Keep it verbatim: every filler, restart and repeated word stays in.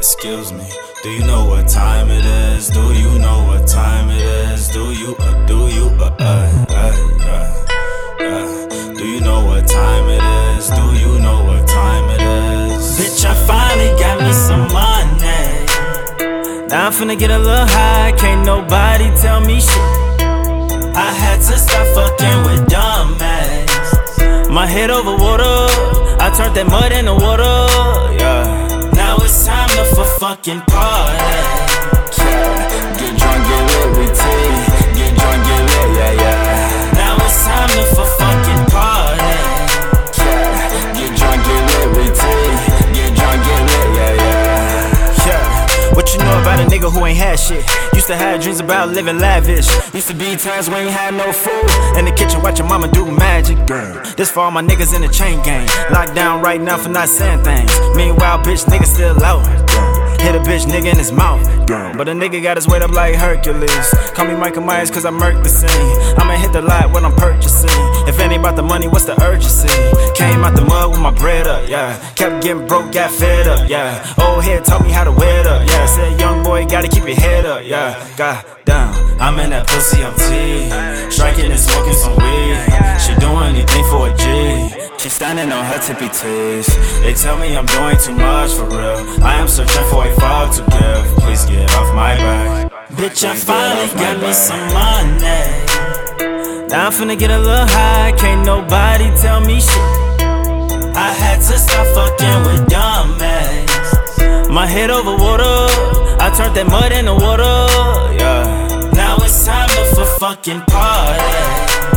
Excuse me, do you know what time it is? Do you know what time it is? Do you, uh, do you, uh, uh, uh, uh, uh, do you know what time it is? Do you know what time it is? Bitch, I finally got me some money. Now I'm finna get a little high, can't nobody tell me shit. I had to stop fucking with dumb ass. My head over water, I turned that mud into water, yeah. Now it's time to for fucking party. Yeah. Get drunk, get lit with tea. Get drunk, get lit, yeah, yeah. Now it's time to for fucking party. Yeah. Get drunk, get lit with tea. Get drunk, get lit, yeah, yeah. Yeah. What you know about a nigga who ain't had shit? Used to have dreams about living lavish. Used to be times when you had no food. In the kitchen watching mama do magic. Girl, this for all my niggas in the chain gang. Locked down right now for not saying things. Meanwhile, bitch, nigga still out. Hit a bitch nigga in his mouth. But a nigga got his weight up like Hercules. Call me Michael Myers cause I murked the scene. I'ma hit the lot when I'm purchasing. If it ain't about the money, what's the urgency? Came out the mud with my bread up, yeah. Kept getting broke, got fed up, yeah. Old head taught me how to wear it up, yeah. Said young boy, gotta keep your head up, yeah. God damn, I'm in that pussy, I'm T. Striking and smoking some weed. She doing anything for a G. She standing on her tippy toes. They tell me I'm doing too much for real. I am searching for a fall to give. Please get off my back. Bitch, I finally got me some money. Now I'm finna get a little high, can't nobody tell me shit. I had to stop fucking with dumb ass. My head over water, I turned that mud into water, yeah. Now it's time to for fucking party.